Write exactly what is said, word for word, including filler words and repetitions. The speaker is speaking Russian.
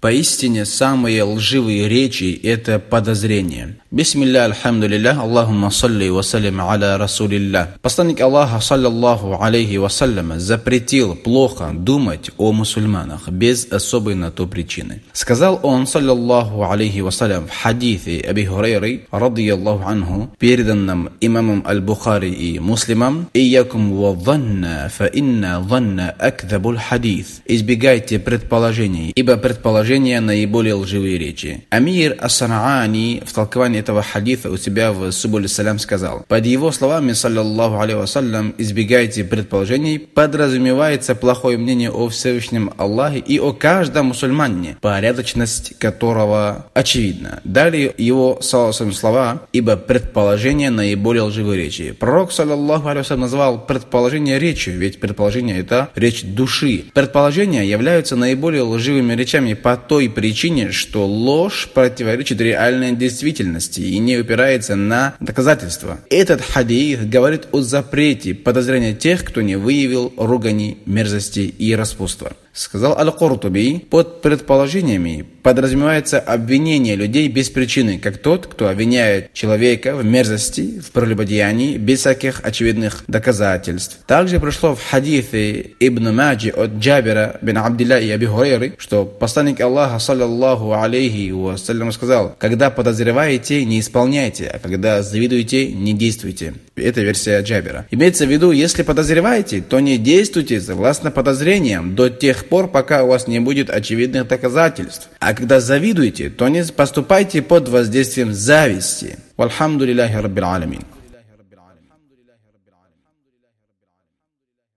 Поистине, самые лживые речи – это подозрение. Бисмилля, альхамдулилля, Аллахумма салли ва саллим аля расулилля. Посланник Аллаха, саллаллаху алейхи вассалям, запретил плохо думать о мусульманах без особой на то причины. Сказал он, саллаллаху алейхи вассалям, в хадисе Аби Хурайры, радияллаху анху, переданном имамом Аль-Бухари и Муслимом: «Ийякум ва дhanna, фа инна dhanna акдабуль хадис». Избегайте предположений, ибо предположения наиболее лживые речи. Амир ас-Санаани в толковании этого хадиса у себя в Субуль Салям сказал: под его словами, саллаллаху алейхи вассалям, избегайте предположений, подразумевается плохое мнение о Всевышнем Аллахе и о каждом мусульманине, порядочность которого очевидна. Далее его саллаллаху слова: ибо предположение наиболее лживые речи. Пророк, саллаллаху алейхи вассалям, назвал предположение речью, ведь предположение — это речь души. Предположения являются наиболее лживыми речами по той причине, что ложь противоречит реальной действительности и не опирается на доказательства. Этот хадис говорит о запрете подозрения тех, кто не выявил ругани, мерзости и распутства. Сказал Аль-Куртуби: под предположениями подразумевается обвинение людей без причины, как тот, кто обвиняет человека в мерзости, в прелюбодеянии, без всяких очевидных доказательств. Также пришло в хадисе Ибн Маджи от Джабира бин Абдилля и Аби Хурайры, что посланник Аллаха, саллаллаху алейхи вассалям, сказал: когда подозреваете, не исполняйте, а когда завидуете, не действуйте. Это версия Джабира. Имеется в виду, если подозреваете, то не действуйте согласно подозрениям до тех пор, пока у вас не будет очевидных доказательств. А когда завидуете, то не поступайте под воздействием зависти. Вальхамдулиллахи раббил аламин.